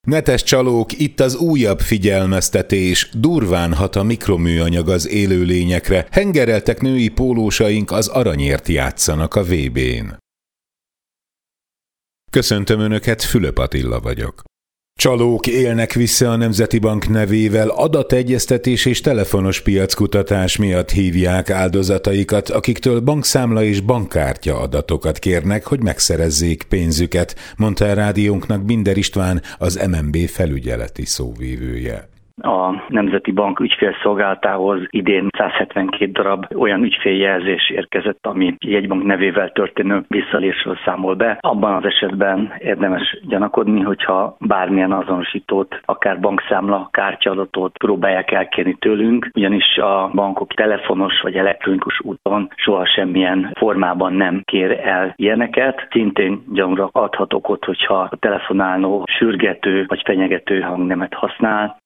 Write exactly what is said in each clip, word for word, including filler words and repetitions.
Netes csalók, itt az újabb figyelmeztetés. Durván hat a mikroműanyag az élőlényekre. Hengereltek női pólósaink, az aranyért játszanak a vé bén. Köszöntöm Önöket, Fülöp Attila vagyok. Csalók élnek vissza a Nemzeti Bank nevével, adategyeztetés és telefonos piackutatás miatt hívják áldozataikat, akiktől bankszámla és bankkártya adatokat kérnek, hogy megszerezzék pénzüket, mondta a rádiónknak Binder István, az em en bé felügyeleti szóvivője. A Nemzeti Bank ügyfélszolgálatához idén száz hetvenkét darab olyan ügyféljelzés érkezett, ami jegybank nevével történő visszalésről számol be. Abban az esetben érdemes gyanakodni, hogyha bármilyen azonosítót, akár bankszámla, kártyadatot próbálják elkérni tőlünk, ugyanis a bankok telefonos vagy elektronikus úton soha semmilyen formában nem kér el ilyeneket. Szintén gyanúra adhat okot, hogyha a telefonáló sürgető vagy fenyegető hangnemet használ.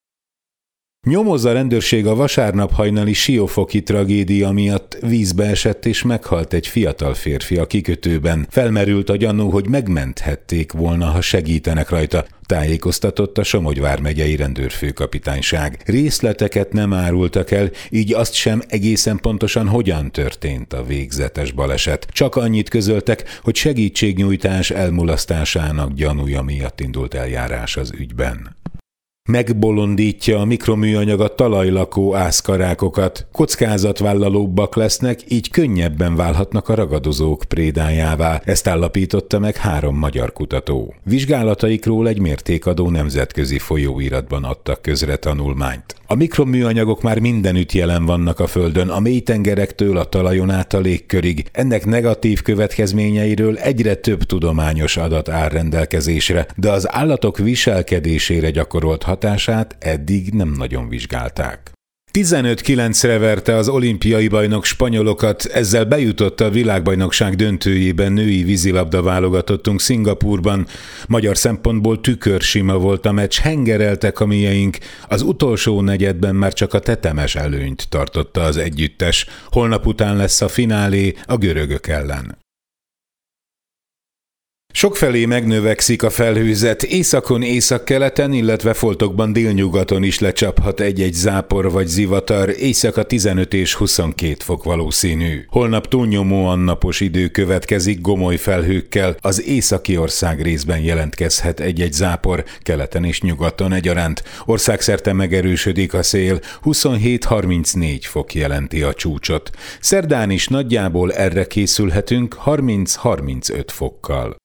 Nyomoz a rendőrség a vasárnap hajnali siófoki tragédia miatt, vízbe esett és meghalt egy fiatal férfi a kikötőben. Felmerült a gyanú, hogy megmenthették volna, ha segítenek rajta, tájékoztatott a Somogy vármegyei rendőrfőkapitányság. Részleteket nem árultak el, így azt sem egészen pontosan hogyan történt a végzetes baleset. Csak annyit közöltek, hogy segítségnyújtás elmulasztásának gyanúja miatt indult eljárás az ügyben. Megbolondítja a mikroműanyag a talajlakó ászkarákokat. Kockázatvállalóbbak lesznek, így könnyebben válhatnak a ragadozók prédájává. Ezt állapította meg három magyar kutató. Vizsgálataikról egy mértékadó nemzetközi folyóiratban adtak közre tanulmányt. A mikroműanyagok már mindenütt jelen vannak a Földön, a mélytengerektől a talajon át a légkörig. Ennek negatív következményeiről egyre több tudományos adat áll rendelkezésre, de az állatok viselkedésére gyakorolt hatását eddig nem nagyon vizsgálták. tizenöt kilencre verte az olimpiai bajnok spanyolokat, ezzel bejutott a világbajnokság döntőjében női vízilabda válogatottunk Szingapúrban. Magyar szempontból tükörsima volt a meccs, hengereltek a mieink, az utolsó negyedben már csak a tetemes előnyt tartotta az együttes. Holnap után lesz a finálé a görögök ellen. Sokfelé megnövekszik a felhőzet, északon, északkeleten, illetve foltokban délnyugaton is lecsaphat egy-egy zápor vagy zivatar, éjszaka tizenöt és huszonkét fok valószínű. Holnap túlnyomóan napos idő következik gomoly felhőkkel, az északi ország részben jelentkezhet egy-egy zápor, keleten és nyugaton egyaránt. Országszerte megerősödik a szél, huszonhét-harmincnégy fok jelenti a csúcsot. Szerdán is nagyjából erre készülhetünk harminc-harmincöt fokkal.